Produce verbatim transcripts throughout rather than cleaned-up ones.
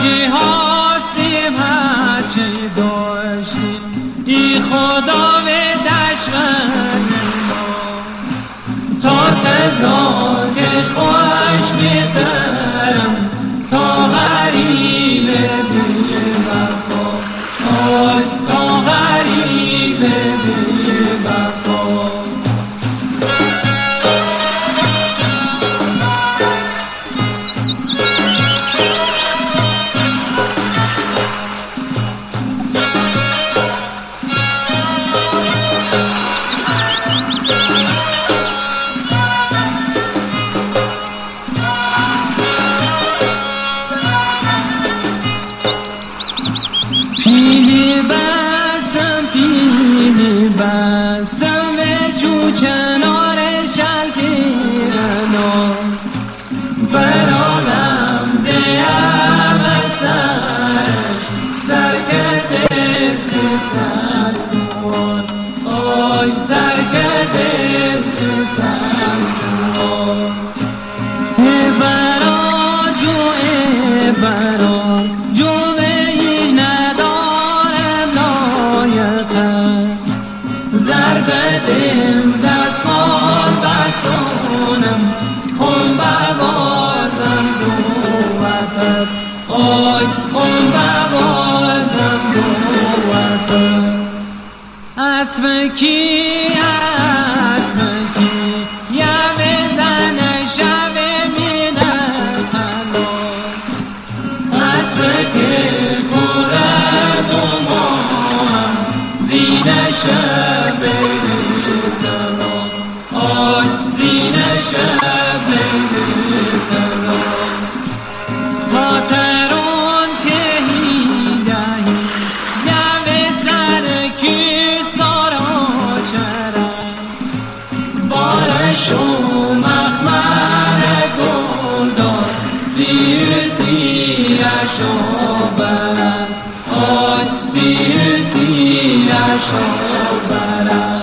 هرچی هستیم هرچی داشتیم ای خدا به دشمن ما تا تزاد خوش بیترم تا غریب بی وفا آی تا غریب بی وفا پیلی بستم پیلی بستم به جو کنار شلکیرنا برادم زیم سر سر کرده سی سر سوان آی سر کرده سی سر سوان ای برا جو ای برا جو بدیم دستمال بسونم خون ببازم دو وطن آی خون ببازم دو وطن اسم کی اسم کی یا بزن شب مینه خلاص اسم کی کوره دومام زینه شب آی زینه شب تا ترون که هیدهی جمع سر کی سارا چرم بارشو مخمر گلدار سیر سیرشو برم آی سیر سیرشو برم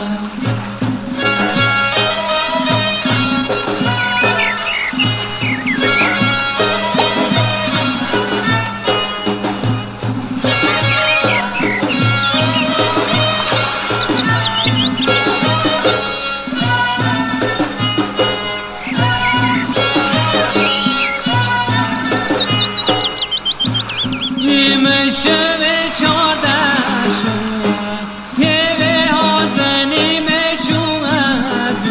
شب چارده شد که به حاضنی مشومد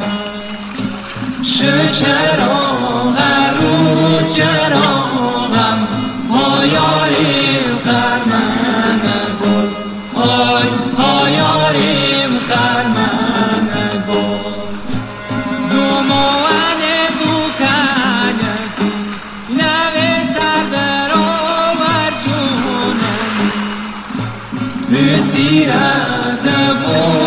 شو چراغ روز چراغم پایاریم خرمن گل آی پایاریم خرمن گل دومان دو کنکی لب سردر سیرت